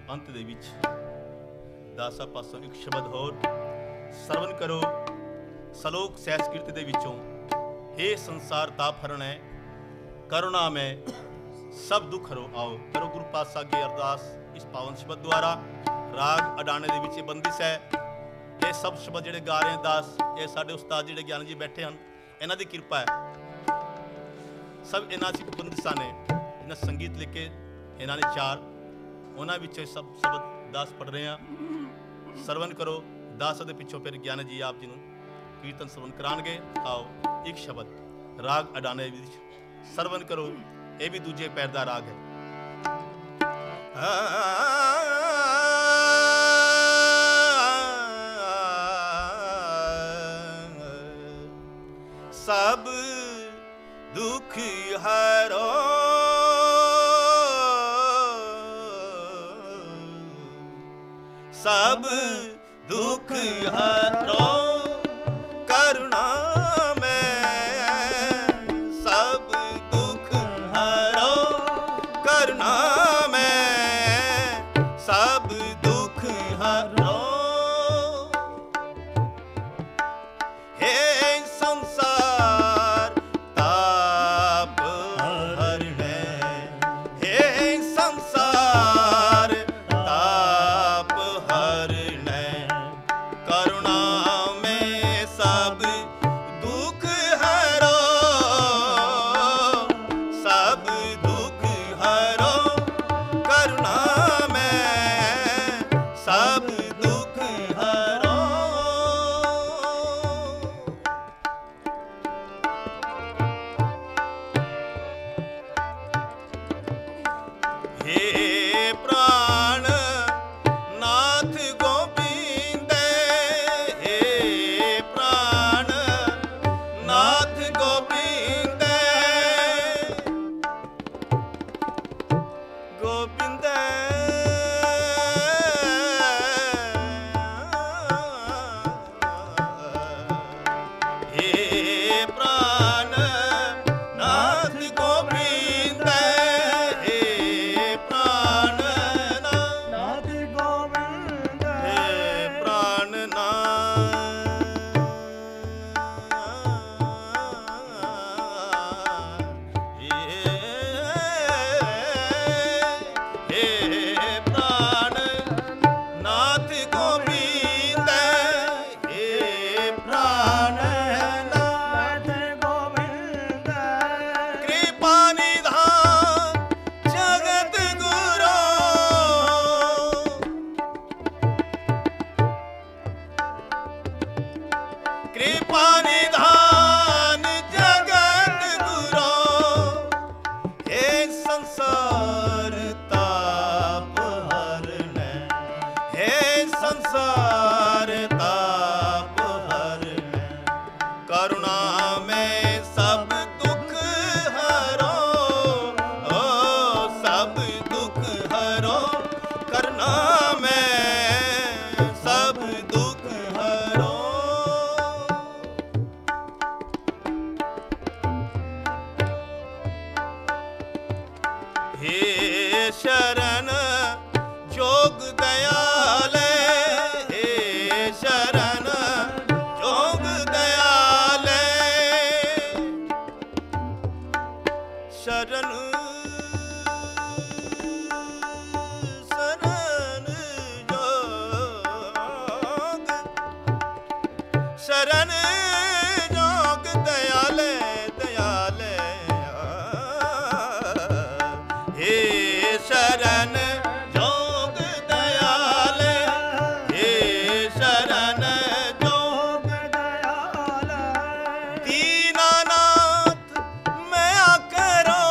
ਅੰਤ ਦੇ ਵਿੱਚ ਦਾਸਾ ਪਾਸੋਂ ਇੱਕ ਸ਼ਬਦ ਹੋਰ ਸਰਵਨ ਕਰੋ। ਸਲੋਕ ਸਹਿਜ ਕੀਰਤ ਦੇ ਵਿੱਚੋਂ हे ਸੰਸਾਰ ਤਾਪ ਹਰਣ ਹੈ ਕਰੁਣਾ ਮੈਂ ਸਭ ਦੁੱਖ ਹਰੋ ਆਓ। ਕਰੋ ਗੁਰੂ ਪਾਤਸ਼ਾਹ ਅੱਗੇ ਅਰਦਾਸ ਇਸ ਪਾਵਨ ਸ਼ਬਦ ਦੁਆਰਾ। ਰਾਗ ਅਡਾਣੇ ਦੇ ਵਿੱਚ ਇਹ ਬੰਦਿਸ਼ ਹੈ। ਇਹ ਸਭ ਸ਼ਬਦ ਜਿਹੜੇ ਗਾ ਰਹੇ ਦਾਸ, ਇਹ ਸਾਡੇ ਉਸਤਾਦ ਜਿਹੜੇ ਗਿਆਨ ਜੀ ਬੈਠੇ ਹਨ, ਇਹਨਾਂ ਦੀ ਕਿਰਪਾ ਹੈ। ਸਭ ਇਹਨਾਂ 'ਚ ਬੰਦਿਸ਼ਾਂ ਨੇ, ਇਹਨਾਂ ਸੰਗੀਤ ਲਿਖ ਕੇ ਇਹਨਾਂ ਨੇ 4, ਉਹਨਾਂ ਵਿੱਚੋਂ ਸਭ ਸ਼ਬਦ ਦਾਸ ਪੜ੍ਹ ਰਹੇ ਹਾਂ। ਸਰਵਨ ਕਰੋ। ਦਾਸ ਦੇ ਪਿੱਛੋਂ ਫਿਰ ਗਿਆਨ ਜੀ ਆਪ ਜੀ ਨੂੰ ਕੀਰਤਨ ਸਰਵਨ ਕਰਾਉਣਗੇ। ਆਓ ਇੱਕ ਸ਼ਬਦ ਰਾਗ ਅਡਾਣੇ ਵਿੱਚ ਸਰਵਨ ਕਰੋ। ਇਹ ਵੀ ਦੂਜੇ ਪੈਰ ਦਾ ਰਾਗ ਹੈ। ਸਭ ਦੁੱਖ ਹਰੋ ਸਭ ਦੁੱਖ ਹਰੋ ਕਰੁਣਾ ਮੈਂ ਸਭ ਦੁੱਖ ਹਰੋ ਕਰੁਣਾ ਮੈਂ ਸਭ ਦੁੱਖ ਹਰੋ। हे ਸੰਸਾਰ ਤਾਪ ਹਰਣੈ हे ਸੰਸਾਰ ਤਾਪ ਹਰਣੈ ਕਰੁਣਾ ਮੈਂ ਸਭ ਦੁੱਖ ਹਰੋ ਸਭ ਦੁੱਖ ਹਰੋ ਕਰੁਣਾ ਮੈਂ ਸਭ ਦੁੱਖ ਹਰੋ। हे प्राण नाथ गोविंद हे प्राण नाथ गोविंद गोविंद हे प्राण नाथ गोविंद हे प्राण नाथ गोविंद हे प्राण हे प्राण नाथ गोविंद हे प्राण नाथ गोविंद कृपा निधान जगत गुरो कृपा निधान जगत गुरो हे संसार ताप हरणै हे संसार ताप हरणै करुणा में सब दुख हरो ओ सब दुख हरो करुणा में सब दुख हरो। हे शरण जोग दयाल हे शरण जोग दयाल शरण शरण जोग शरण जोग दयाल दयाल हे शरण जोग दयाल हे शरण जोग दयाल दीनानाथ मैं करो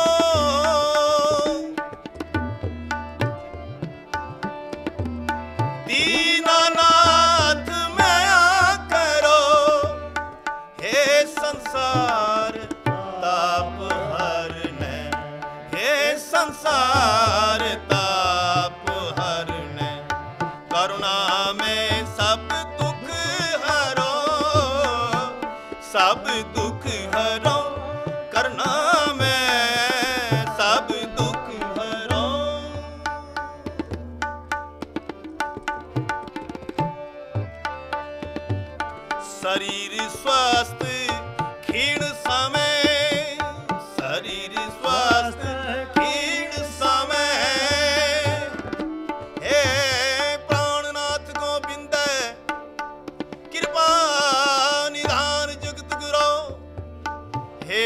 दीनानाथ मैं करो हे संसार ताप हरणै हे संसार ताप हरणै करुणा में सब दुख हरो सब दुख हरो करुणा में सब दुख हरो।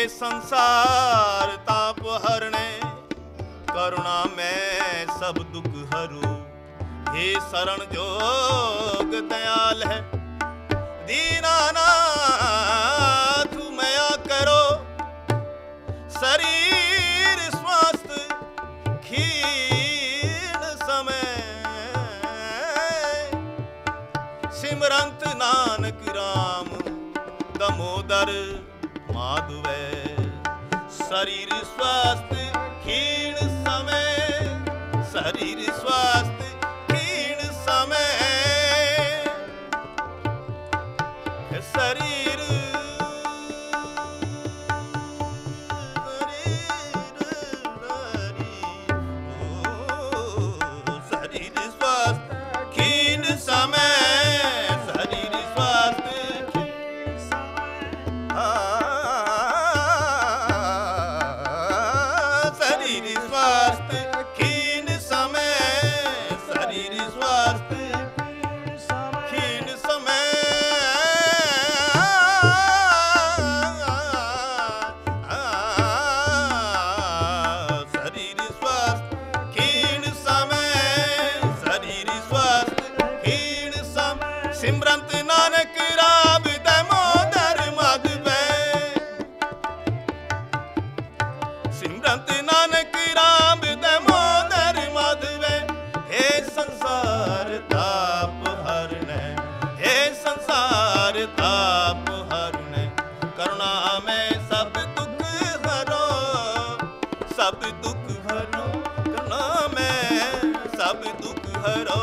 संसार ताप हरणे, करुणा में सब दुख हरू। हे शरण जोग दयाल है, दीनानाथ मया करो। शरीर स्वस्थ क्षीण समय, सिमरंत नानक राम दमोदर माधवे। शरीर स्वास्थ्य क्षीण समय, शरीर स्वास्थ्य क्षीण समय, शरीर शरीर स्वास्थ्य क्षीण समय, शरीर स्वास्थ्य शरीर स्वास्थ्य क्षीण समय, शरीर स्वास्थ्य क्षीण समय, शरीर स्वास्थ्य क्षीण समय, शरीर स्वास्थ्य क्षीण समय। सिमरंत नानक राम दमोदर माधवे, सिमरंत नानक राम दमोदर माधवे। हे संसार ताप हरणे, हे संसार ताप हरणे, करुणा में सब दुख हरो, सब दुख हरो, करुणा में सब दुख हरो।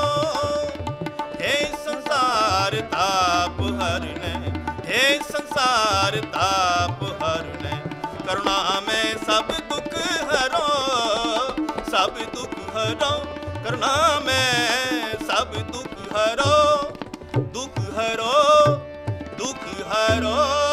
हे संसार ताप हरणे, हे संसार ताप हरणे, करुणा में सब दुख हरो, सब दुख हरो, करुणा में सब दुख हरो, दुख हरो, दुख हरो।